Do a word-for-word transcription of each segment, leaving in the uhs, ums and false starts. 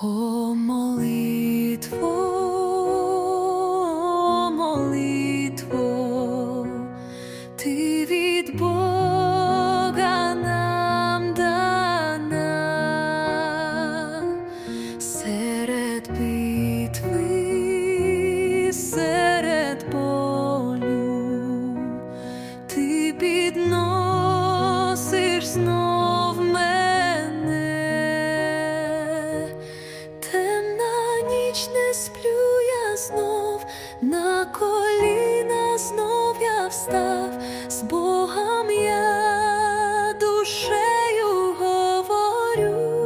О, молитво, о, молитво, ти від Бога нам дана, серед битви, серед болю, ти підносиш знов мене. Темна ніч, не сплю я знов, на коліна знов я встав, з Богом я душею говорю.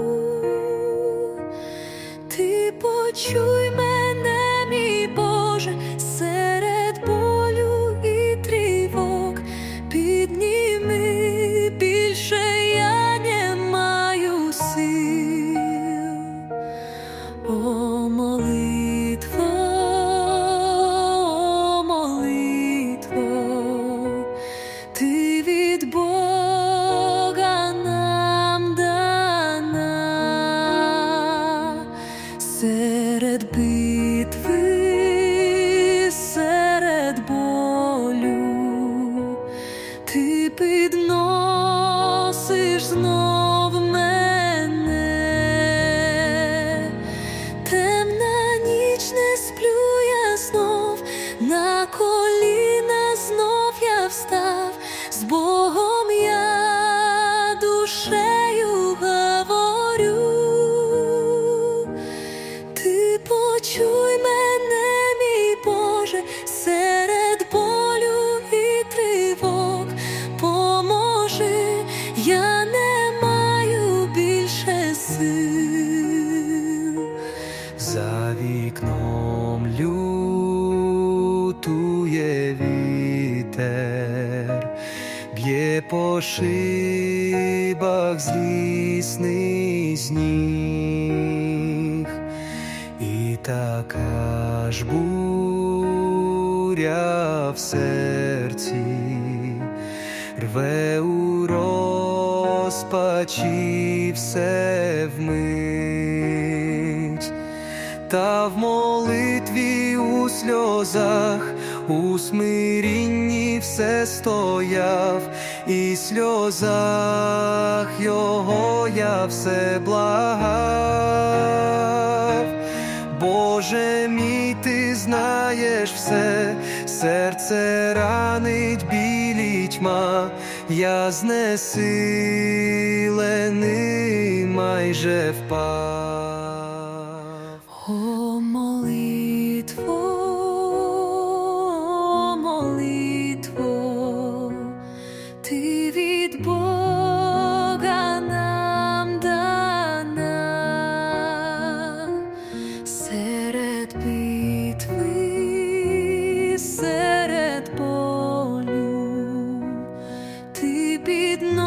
Ти почуй мене, мій Боже, серед болю і тривог, підніми, більше я не маю сил. О, молитво, о, молитво, ти від Бога нам дана, серед битви, серед болю, ти підносиш знов мене. Темна ніч, не сплю я знов, на коліна знов я встав, з Богом я душею говорю. Ти почуй мене, мій Боже, серед болю і тривог, поможи, я не маю більше сил. За вікном лютує вітер, б'є по шибах злісний сніг, і така ж буря в серці рве у розпачі все вмить. Та в молитві, у сльозах, у смирінні все стояв, і в сльозах його я все благав. Боже мій, ти знаєш все, серце ранить білі тьма, я знесилений майже впав. О, молитво, о, молитво, ти від Бога нам дана, серед битви, серед болю, ти підносиш